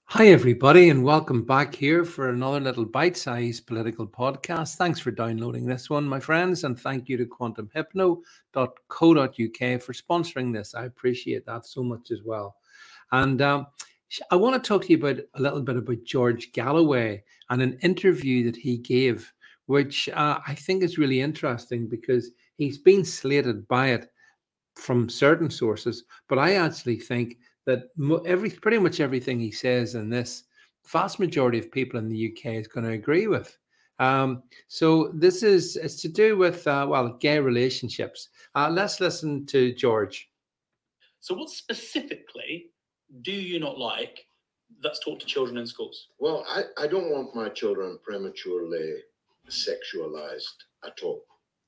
Hi, everybody, and welcome back here for another little bite-sized political podcast. Thanks for downloading this one, my friends, and thank you to quantumhypno.co.uk for sponsoring this. I appreciate that so much as well. And I want to talk to you about a little bit about George Galloway and an interview that he gave, which I think is really interesting because he's been slated by it from certain sources, but I actually think that pretty much everything he says in this, vast majority of people in the UK is going to agree with. So this is it's to do with gay relationships. Let's listen to George. So, what specifically do you not like that's taught to children in schools? Well, I don't want my children prematurely sexualized at all.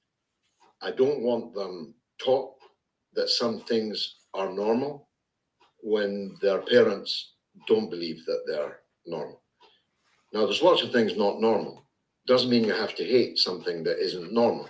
I don't want them taught that some things are normal when their parents don't believe that they're normal. Now, there's lots of things not normal. Doesn't mean you have to hate something that isn't normal.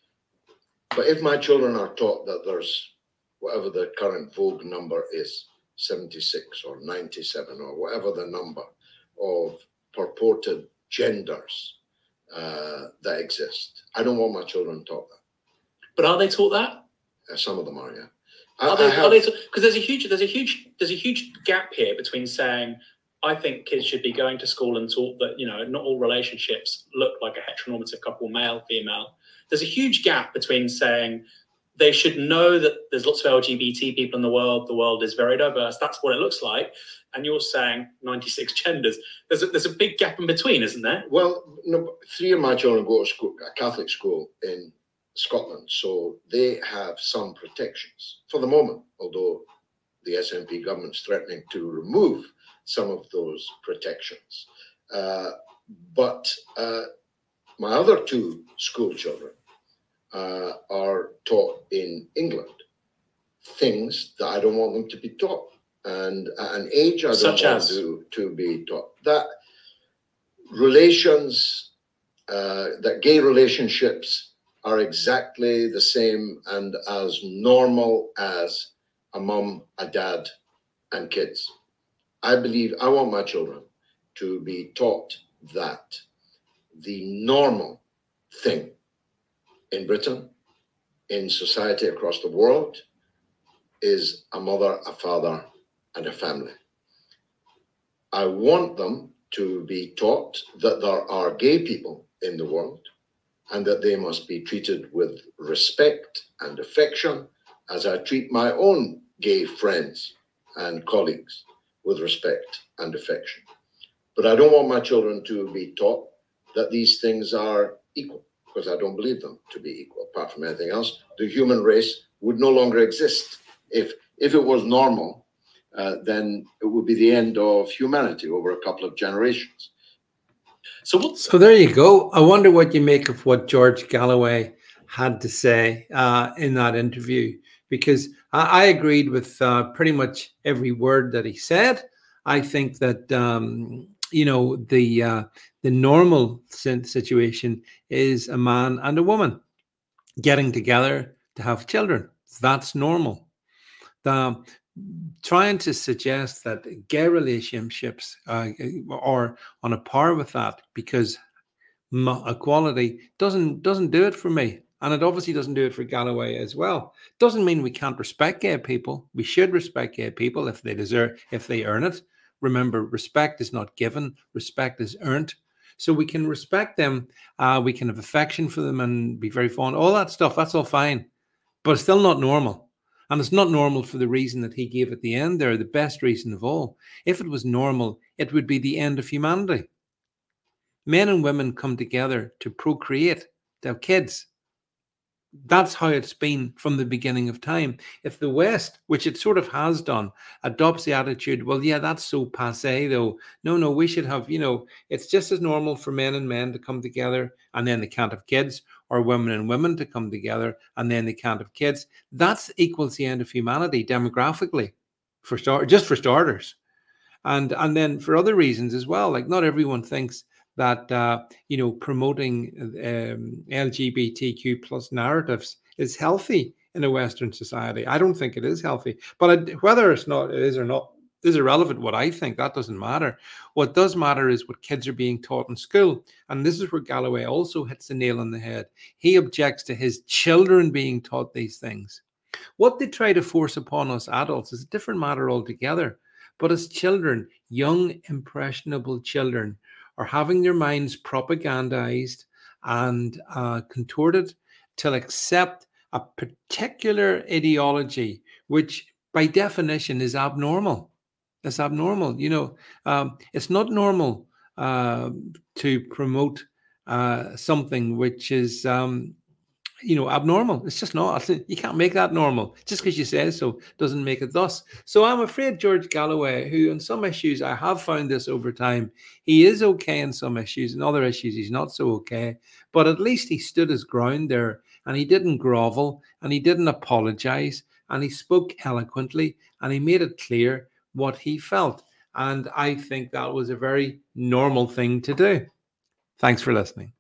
But if my children are taught that there's whatever the current Vogue number is, 76 or 97 or whatever the number of purported genders that exist, I don't want my children taught that. But are they taught that? Some of them are, yeah. Are they? Because there's a huge gap here between saying I think kids should be going to school and taught that not all relationships look like a heteronormative couple, male, female. There's a huge gap between saying they should know that there's lots of LGBT people in the world is very diverse, that's what it looks like, and you're saying 96 genders. There's a big gap in between, isn't there? Well, no, 3 of my children go to school, a Catholic school in Scotland, so they have some protections for the moment, although the SNP government's threatening to remove some of those protections. But my other 2 school children are taught in England things that I don't want them to be taught, and at an age I don't want to be taught. That that gay relationships are exactly the same and as normal as a mum, a dad, and kids. I want my children to be taught that the normal thing in Britain, in society across the world, is a mother, a father, and a family. I want them to be taught that there are gay people in the world and that they must be treated with respect and affection as I treat my own gay friends and colleagues with respect and affection. But I don't want my children to be taught that these things are equal, because I don't believe them to be equal. Apart from anything else, the human race would no longer exist. If it was normal, then it would be the end of humanity over a couple of generations. So there you go. I wonder what you make of what George Galloway had to say in that interview, because I agreed with pretty much every word that he said. I think that the normal situation is a man and a woman getting together to have children. That's normal. Trying to suggest that gay relationships are on a par with that because equality doesn't do it for me, and it obviously doesn't do it for Galloway as well. Doesn't mean we can't respect gay people. We should respect gay people if they earn it. Remember, respect is not given; respect is earned. So we can respect them. We can have affection for them and be very fond. All that stuff. That's all fine, but it's still not normal. And it's not normal for the reason that he gave at the end there, the best reason of all. If it was normal, it would be the end of humanity. Men and women come together to procreate, to have kids. That's how it's been from the beginning of time. If the West, which it sort of has done, adopts the attitude, well, yeah, that's so passé, though. No, we should have, it's just as normal for men and men to come together and then they can't have kids, or women and women to come together and then they can't have kids. That's equals the end of humanity demographically, just for starters. And then for other reasons as well, like not everyone thinks that promoting LGBTQ plus narratives is healthy in a Western society. I don't think it is healthy, but whether it is or not, is irrelevant what I think. That doesn't matter. What does matter is what kids are being taught in school. And this is where Galloway also hits the nail on the head. He objects to his children being taught these things. What they try to force upon us adults is a different matter altogether. But as children, young, impressionable children are having their minds propagandized and contorted to accept a particular ideology, which by definition is abnormal. It's abnormal. It's not normal to promote something which is abnormal. It's just not. You can't make that normal. Just because you say so doesn't make it thus. So I'm afraid George Galloway, who on some issues I have found this over time, he is okay in some issues, in other issues he's not so okay. But at least he stood his ground there, and he didn't grovel, and he didn't apologize, and he spoke eloquently, and he made it clear what he felt. And I think that was a very normal thing to do. Thanks for listening.